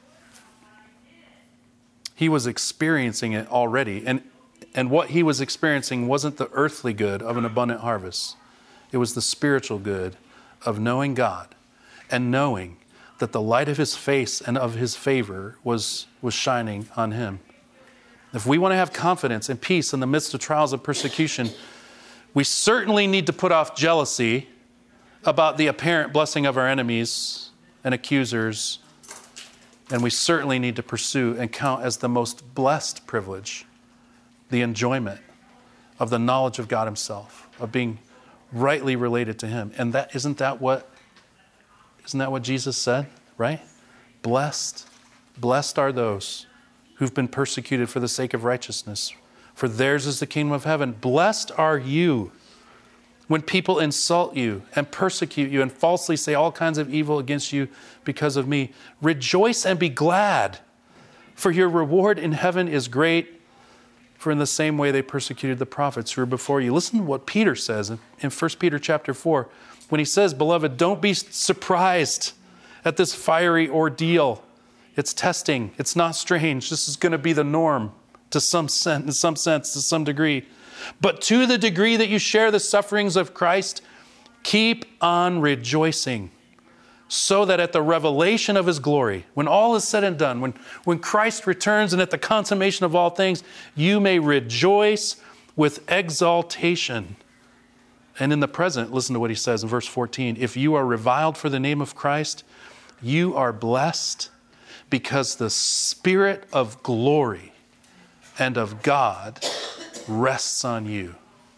He was experiencing it already. And, and what he was experiencing wasn't the earthly good of an abundant harvest. It was the spiritual good of knowing God and knowing that the light of his face and of his favor was, was shining on him. If we want to have confidence and peace in the midst of trials and persecution, we certainly need to put off jealousy about the apparent blessing of our enemies and accusers. And we certainly need to pursue and count as the most blessed privilege the enjoyment of the knowledge of God himself, of being rightly related to him. And that isn't that what isn't that what Jesus said, right? Blessed, blessed are those who've been persecuted for the sake of righteousness, for theirs is the kingdom of heaven. Blessed are you when people insult you and persecute you and falsely say all kinds of evil against you because of me. Rejoice and be glad, for your reward in heaven is great. For in the same way they persecuted the prophets who were before you. Listen to what Peter says in First Peter chapter four. When he says, beloved, don't be surprised at this fiery ordeal. It's testing. It's not strange. This is going to be the norm to some sense, in some sense, to some degree. But to the degree that you share the sufferings of Christ, keep on rejoicing, so that at the revelation of his glory, when all is said and done, when, when Christ returns and at the consummation of all things, you may rejoice with exaltation. And in the present, listen to what he says in verse fourteen. If you are reviled for the name of Christ, you are blessed because the Spirit of glory and of God rests on you.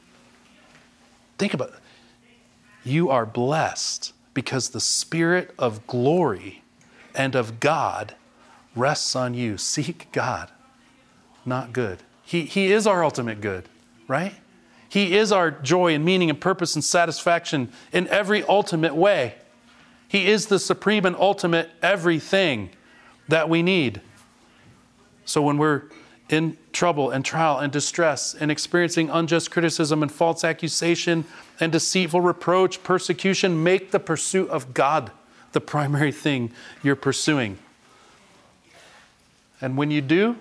Think about it. You are blessed because the Spirit of glory and of God rests on you. Seek God, not good. He, he is our ultimate good, right? He is our joy and meaning and purpose and satisfaction in every ultimate way. He is the supreme and ultimate everything that we need. So when we're in trouble and trial and distress and experiencing unjust criticism and false accusation and deceitful reproach, persecution, make the pursuit of God the primary thing you're pursuing. And when you do,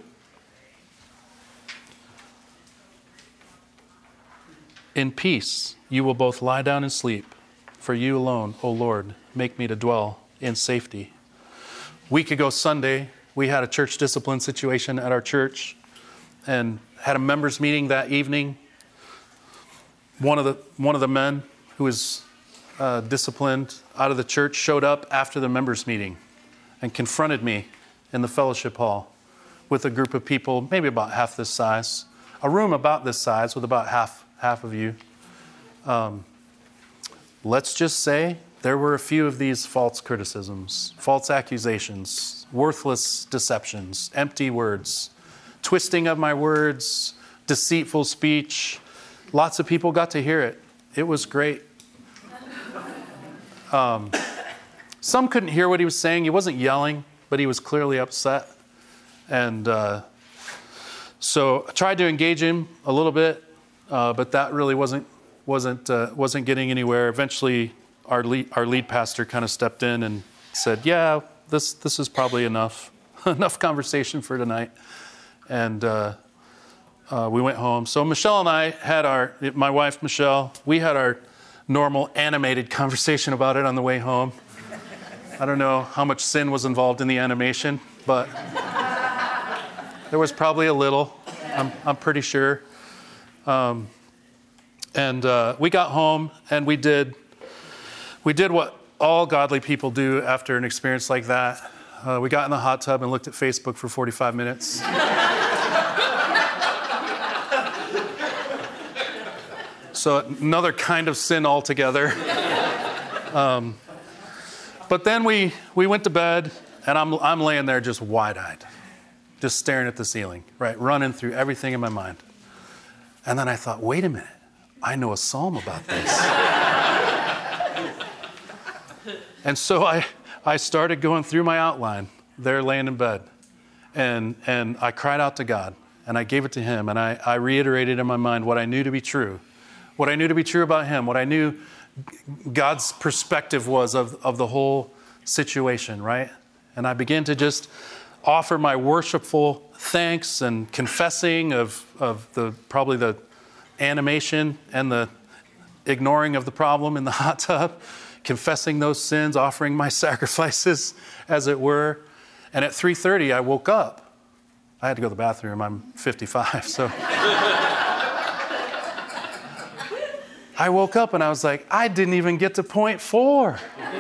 in peace, you will both lie down and sleep. For you alone, O Lord, make me to dwell in safety. A week ago Sunday, we had a church discipline situation at our church and had a members meeting that evening. One of the one of the men who was uh, disciplined out of the church showed up after the members meeting and confronted me in the fellowship hall with a group of people, maybe about half this size, a room about this size with about half half of you. Um, let's just say there were a few of these false criticisms, false accusations, worthless deceptions, empty words, twisting of my words, deceitful speech. Lots of people got to hear it. It was great. Um, some couldn't hear what he was saying. He wasn't yelling, but he was clearly upset. And uh, so I tried to engage him a little bit, uh, but that really wasn't wasn't uh, wasn't getting anywhere. Eventually, our lead, our lead pastor kind of stepped in and said, "Yeah, this this is probably enough enough conversation for tonight." And uh, uh, we went home. So Michelle and I had our my wife Michelle. We had our normal animated conversation about it on the way home. I don't know how much sin was involved in the animation, but there was probably a little. I'm I'm pretty sure. Um, and uh, we got home and we did we did what all godly people do after an experience like that. Uh, we got in the hot tub and looked at Facebook for forty-five minutes. So another kind of sin altogether. Um, but then we we went to bed, and I'm I'm laying there just wide-eyed, just staring at the ceiling, right, running through everything in my mind. And then I thought, wait a minute, I know a psalm about this. And so I I started going through my outline there, laying in bed, and and I cried out to God, and I gave it to Him, and I I reiterated in my mind what I knew to be true. What I knew to be true about Him, what I knew God's perspective was of, of the whole situation, right? And I began to just offer my worshipful thanks and confessing of, of the probably the animation and the ignoring of the problem in the hot tub, confessing those sins, offering my sacrifices, as it were. And at three thirty, I woke up. I had to go to the bathroom. I'm fifty-five, so... I woke up and I was like, I didn't even get to point four.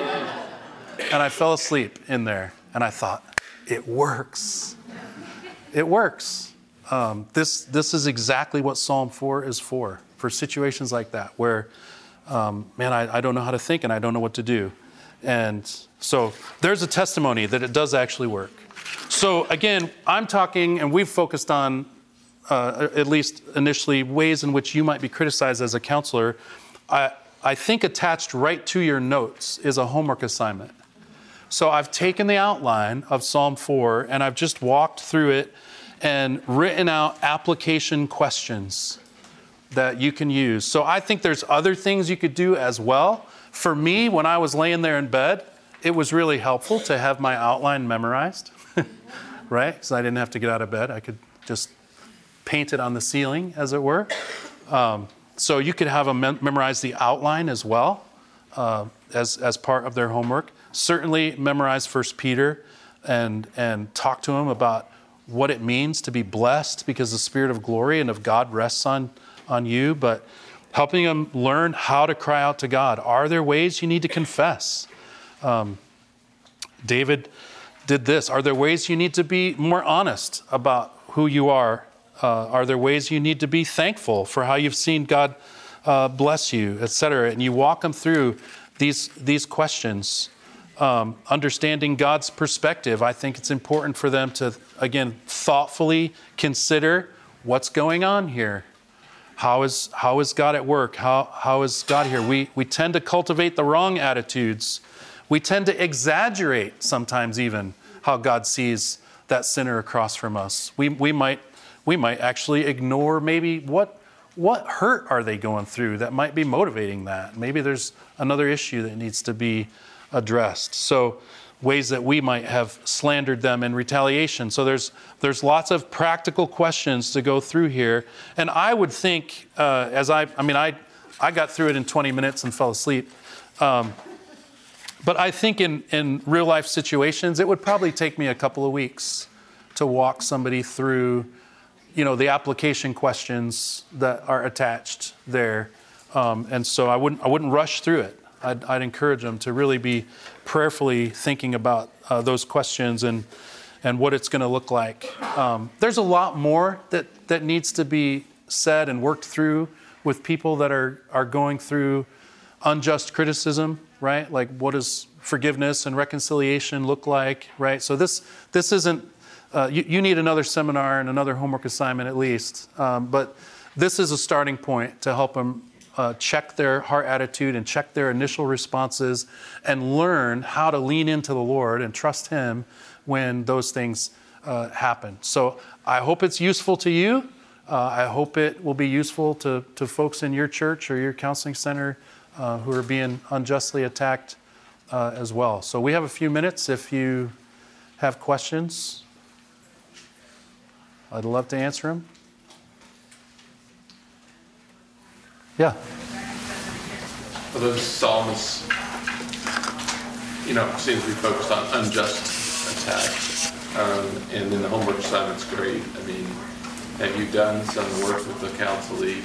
And I fell asleep in there. And I thought, it works. It works. Um, this this is exactly what Psalm four is for, for situations like that, where, um, man, I, I don't know how to think and I don't know what to do. And so there's a testimony that it does actually work. So again, I'm talking, and we've focused on Uh, at least initially, ways in which you might be criticized as a counselor. I, I think attached right to your notes is a homework assignment. So I've taken the outline of Psalm four and I've just walked through it and written out application questions that you can use. So I think there's other things you could do as well. For me, when I was laying there in bed, it was really helpful to have my outline memorized, right? Because I didn't have to get out of bed. I could just painted on the ceiling, as it were. Um, so you could have them mem- memorize the outline as well uh, as as part of their homework. Certainly memorize First Peter and and talk to them about what it means to be blessed because the Spirit of glory and of God rests on, on you. But helping them learn how to cry out to God. Are there ways you need to confess? Um, David did this. Are there ways you need to be more honest about who you are? Uh, are there ways you need to be thankful for how you've seen God uh, bless you, et cetera? And you walk them through these these questions, um, understanding God's perspective. I think it's important for them to, again, thoughtfully consider what's going on here. How is how is God at work? How how is God here? We we tend to cultivate the wrong attitudes. We tend to exaggerate sometimes even how God sees that sinner across from us. We we might. We might actually ignore maybe what what hurt are they going through that might be motivating that. Maybe there's another issue that needs to be addressed. So ways that we might have slandered them in retaliation. So there's there's lots of practical questions to go through here. And I would think, uh, as I, I mean, I I got through it in twenty minutes and fell asleep. Um, but I think in, in real life situations, it would probably take me a couple of weeks to walk somebody through, you know, the application questions that are attached there. Um, and so I wouldn't I wouldn't rush through it. I'd, I'd encourage them to really be prayerfully thinking about uh, those questions and and what it's going to look like. Um, there's a lot more that, that needs to be said and worked through with people that are, are going through unjust criticism, right? Like, what does forgiveness and reconciliation look like, right? So this this isn't Uh, you, you need another seminar and another homework assignment at least. Um, but this is a starting point to help them uh, check their heart attitude and check their initial responses and learn how to lean into the Lord and trust Him when those things uh, happen. So I hope it's useful to you. Uh, I hope it will be useful to, to folks in your church or your counseling center uh, who are being unjustly attacked uh, as well. So we have a few minutes if you have questions. I'd love to answer them. Yeah. Although the psalmist, you know, seems to be focused on unjust attack, um, and in the homework assignment's great. I mean, have you done some work with the council lead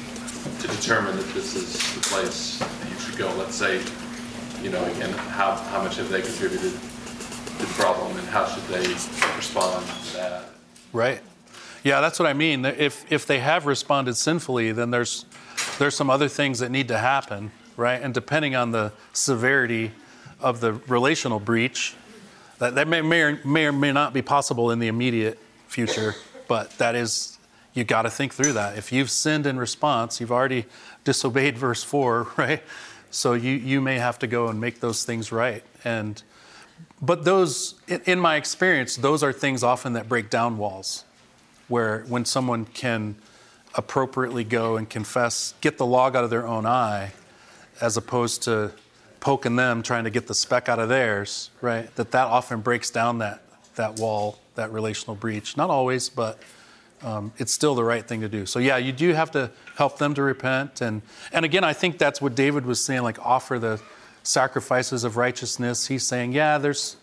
to determine that this is the place that you should go? Let's say, you know, again, how how much have they contributed to the problem, and how should they respond to that? Right. Yeah, that's what I mean. If if they have responded sinfully, then there's there's some other things that need to happen, right? And depending on the severity of the relational breach, that, that may, may, or, may or may not be possible in the immediate future, but that is, you got to think through that. If you've sinned in response, you've already disobeyed verse four, right? So you, you may have to go and make those things right. And but those, in, in my experience, those are things often that break down walls, where when someone can appropriately go and confess, get the log out of their own eye, as opposed to poking them, trying to get the speck out of theirs, right? That that often breaks down that that wall, that relational breach. Not always, but um, it's still the right thing to do. So yeah, you do have to help them to repent. And, and again, I think that's what David was saying, like offer the sacrifices of righteousness. He's saying, yeah, there's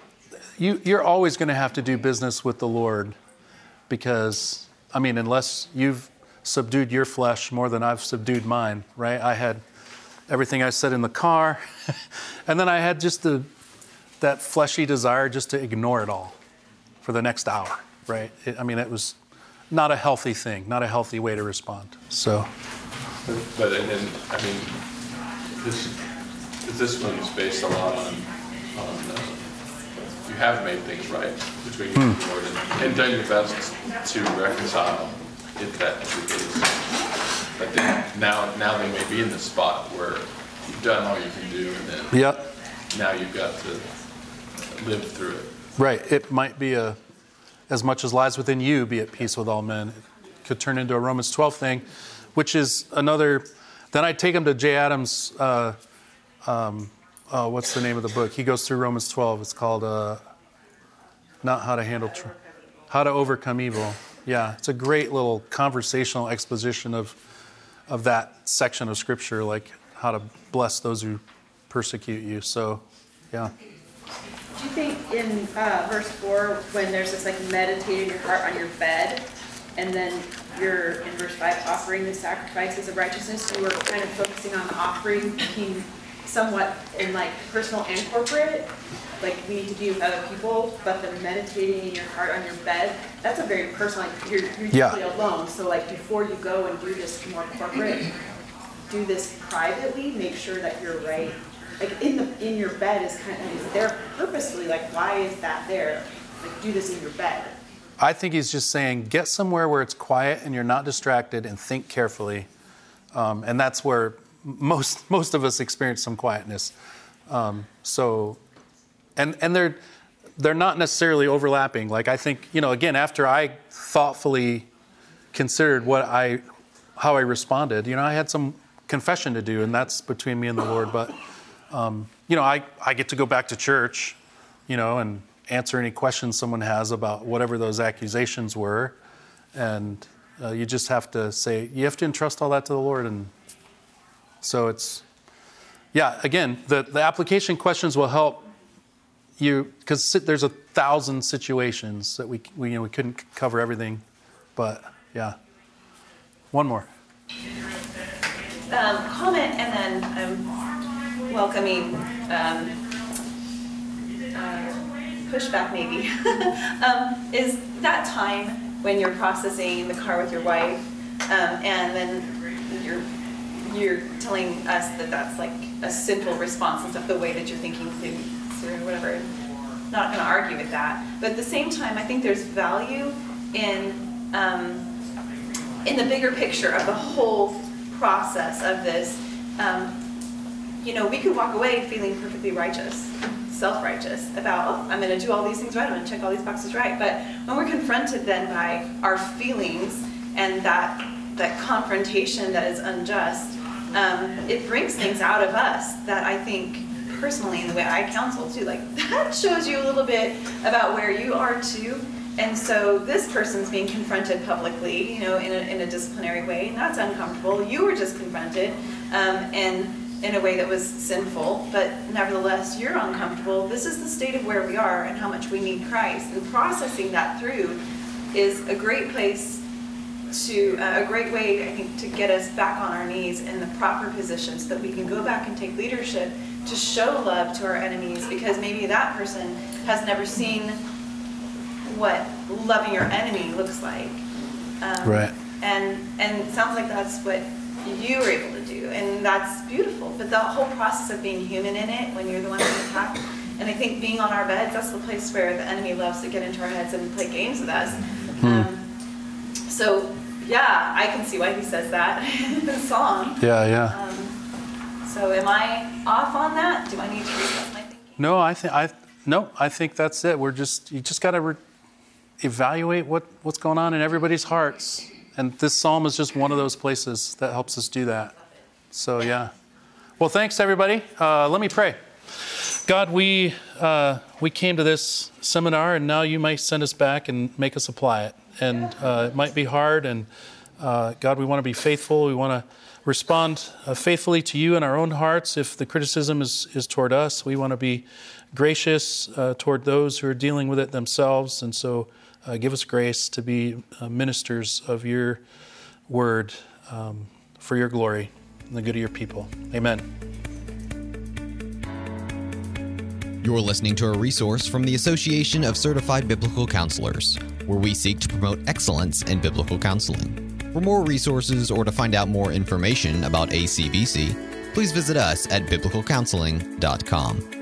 you, you're always going to have to do business with the Lord, because, I mean, unless you've subdued your flesh more than I've subdued mine, right? I had everything I said in the car, and then I had just the that fleshy desire just to ignore it all for the next hour, right? It, I mean, it was not a healthy thing, not a healthy way to respond. So, But, but and then, I mean, this this one's based a lot on on uh, you have made things right between you and the Lord, and, and done your best to reconcile if that's the case. But then now, now they may be in this spot where you've done all you can do, and then yep. now you've got to live through it. Right. It might be a, as much as lies within you, be at peace with all men. It could turn into a Romans twelve thing, which is another. Then I take him to Jay Adams. Uh, um, uh, what's the name of the book? He goes through Romans twelve. It's called uh, not how to handle, tr- how to overcome evil. Yeah, it's a great little conversational exposition of of that section of Scripture, like how to bless those who persecute you. So, yeah. Do you think in uh, verse four, when there's this like meditate in your heart on your bed, and then you're in verse five offering the sacrifices of righteousness, you were kind of focusing on the offering being somewhat in like personal and corporate, like we need to be with other people, but the meditating in your heart on your bed, that's a very personal, like you're, you're Yeah. usually alone. So like before you go and do this more corporate, do this privately, make sure that you're right. Like in the in your bed is kind of is there purposefully, like why is that there? Like do this in your bed. I think he's just saying, get somewhere where it's quiet and you're not distracted, and think carefully. Um, and that's where most most of us experience some quietness. Um, so, and and they're they're not necessarily overlapping. Like I think, you know, again, after I thoughtfully considered what I how I responded, you know, I had some confession to do, and that's between me and the Lord. But um, you know, I I get to go back to church, you know, and answer any questions someone has about whatever those accusations were. And uh, you just have to say, you have to entrust all that to the Lord. And so it's, yeah, again, the, the application questions will help you, because there's a thousand situations that we, we, you know, we couldn't cover everything. But yeah, one more. Um, comment and then um, welcoming um, uh, pushback maybe, um, is that time when you're processing the car with your wife, um, and then you're you're telling us that that's like a simple response and stuff, the way that you're thinking through, through whatever. Not going to argue with that, but at the same time, I think there's value in um, in the bigger picture of the whole process of this. Um, you know, we could walk away feeling perfectly righteous, self-righteous about, oh, I'm going to do all these things right, I'm going to check all these boxes right. But when we're confronted then by our feelings and that that confrontation that is unjust, um, it brings things out of us that I think personally, in the way I counsel too, like that shows you a little bit about where you are too. And so this person's being confronted publicly, you know, in a, in a disciplinary way, and that's uncomfortable. You were just confronted, um, and in a way that was sinful, but nevertheless, you're uncomfortable. This is the state of where we are and how much we need Christ. And processing that through is a great place to, uh, a great way, I think, to get us back on our knees in the proper position so that we can go back and take leadership to show love to our enemies, because maybe that person has never seen what loving your enemy looks like. Um, Right. And, and it sounds like that's what you were able to do, and that's beautiful. But the whole process of being human in it, when you're the one being attacked, and I think being on our beds, that's the place where the enemy loves to get into our heads and play games with us. Hmm. Um, so, yeah, I can see why he says that in the song. Yeah, yeah. Um, so am I off on that? Do I need to reset my thinking? No, I think I no, I think that's it. We're just you just got to re- evaluate what, what's going on in everybody's hearts, and this psalm is just one of those places that helps us do that. So yeah. Well, thanks everybody. Uh, let me pray. God, we uh, we came to this seminar, and now you might send us back and make us apply it. And uh, it might be hard, and uh, God, we want to be faithful. We want to respond uh, faithfully to you in our own hearts. If the criticism is, is toward us, we want to be gracious uh, toward those who are dealing with it themselves. And so uh, give us grace to be uh, ministers of your word um, for your glory and the good of your people. Amen. You're listening to a resource from the Association of Certified Biblical Counselors, where we seek to promote excellence in biblical counseling. For more resources or to find out more information about A C B C, please visit us at biblical counseling dot com.